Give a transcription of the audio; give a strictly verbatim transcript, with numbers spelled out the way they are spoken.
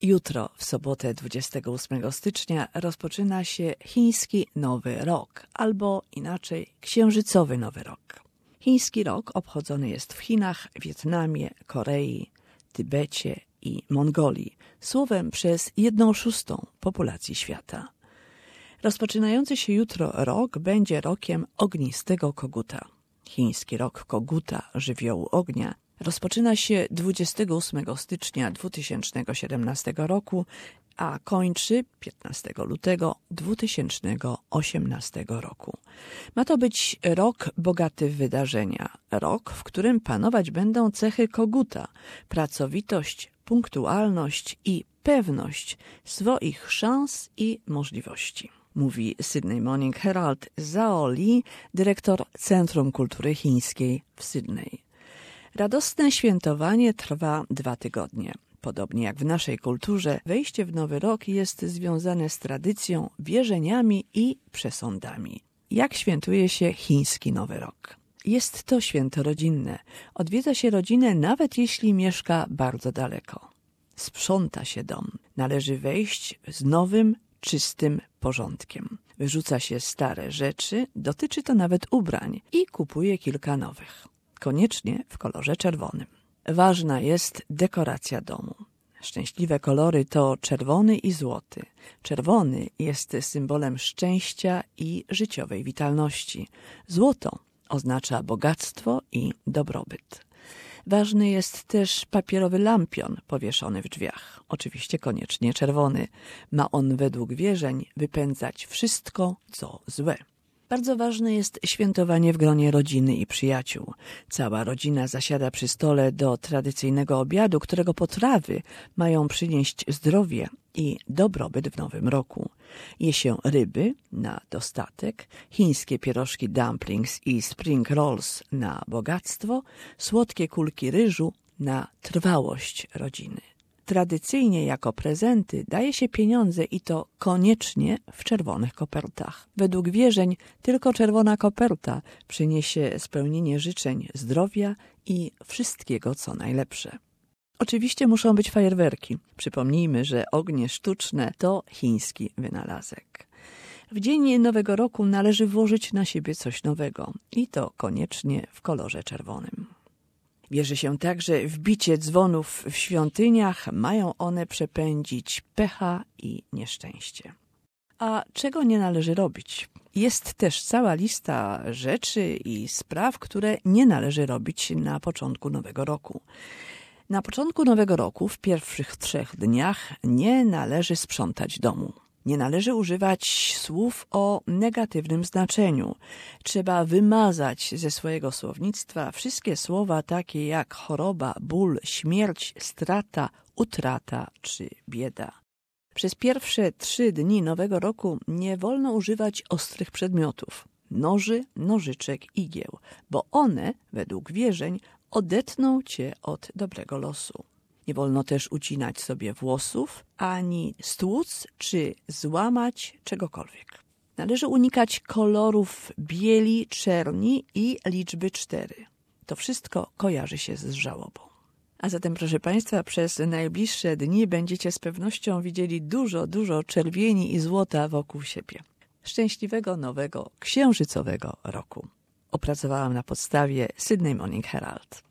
Jutro, w sobotę dwudziestego ósmego stycznia, rozpoczyna się chiński Nowy Rok, albo inaczej księżycowy Nowy Rok. Chiński rok obchodzony jest w Chinach, Wietnamie, Korei, Tybecie i Mongolii, słowem przez jedną szóstą populacji świata. Rozpoczynający się jutro rok będzie rokiem ognistego koguta. Chiński rok koguta, żywiołu ognia, rozpoczyna się dwudziestego ósmego stycznia dwa tysiące siedemnastego roku, a kończy piętnastego lutego dwa tysiące osiemnastego roku. Ma to być rok bogaty w wydarzenia, rok, w którym panować będą cechy koguta, pracowitość, punktualność i pewność swoich szans i możliwości. Mówi Sydney Morning Herald Zhao Li, dyrektor Centrum Kultury Chińskiej w Sydney. Radosne świętowanie trwa dwa tygodnie. Podobnie jak w naszej kulturze, wejście w nowy rok jest związane z tradycją, wierzeniami i przesądami. Jak świętuje się chiński Nowy Rok? Jest to święto rodzinne. Odwiedza się rodzinę, nawet jeśli mieszka bardzo daleko. Sprząta się dom. Należy wejść z nowym, czystym porządkiem. Wyrzuca się stare rzeczy, dotyczy to nawet ubrań i kupuje kilka nowych. Koniecznie w kolorze czerwonym. Ważna jest dekoracja domu. Szczęśliwe kolory to czerwony i złoty. Czerwony jest symbolem szczęścia i życiowej witalności. Złoto oznacza bogactwo i dobrobyt. Ważny jest też papierowy lampion powieszony w drzwiach. Oczywiście koniecznie czerwony. Ma on według wierzeń wypędzać wszystko, co złe. Bardzo ważne jest świętowanie w gronie rodziny i przyjaciół. Cała rodzina zasiada przy stole do tradycyjnego obiadu, którego potrawy mają przynieść zdrowie i dobrobyt w nowym roku. Je się ryby na dostatek, chińskie pierożki dumplings i spring rolls na bogactwo, słodkie kulki ryżu na trwałość rodziny. Tradycyjnie jako prezenty daje się pieniądze i to koniecznie w czerwonych kopertach. Według wierzeń tylko czerwona koperta przyniesie spełnienie życzeń zdrowia i wszystkiego, co najlepsze. Oczywiście muszą być fajerwerki. Przypomnijmy, że ognie sztuczne to chiński wynalazek. W dzień Nowego Roku należy włożyć na siebie coś nowego i to koniecznie w kolorze czerwonym. Wierzy się także w bicie dzwonów w świątyniach, mają one przepędzić pecha i nieszczęście. A czego nie należy robić? Jest też cała lista rzeczy i spraw, które nie należy robić na początku Nowego Roku. Na początku Nowego Roku, w pierwszych trzech dniach, nie należy sprzątać domu. Nie należy używać słów o negatywnym znaczeniu. Trzeba wymazać ze swojego słownictwa wszystkie słowa takie jak choroba, ból, śmierć, strata, utrata czy bieda. Przez pierwsze trzy dni Nowego Roku nie wolno używać ostrych przedmiotów, noży, nożyczek, igieł, bo one, według wierzeń, odetną cię od dobrego losu. Nie wolno też ucinać sobie włosów, ani stłuc czy złamać czegokolwiek. Należy unikać kolorów bieli, czerni i liczby cztery. To wszystko kojarzy się z żałobą. A zatem, proszę Państwa, przez najbliższe dni będziecie z pewnością widzieli dużo, dużo czerwieni i złota wokół siebie. Szczęśliwego nowego księżycowego roku. Opracowałam na podstawie Sydney Morning Herald.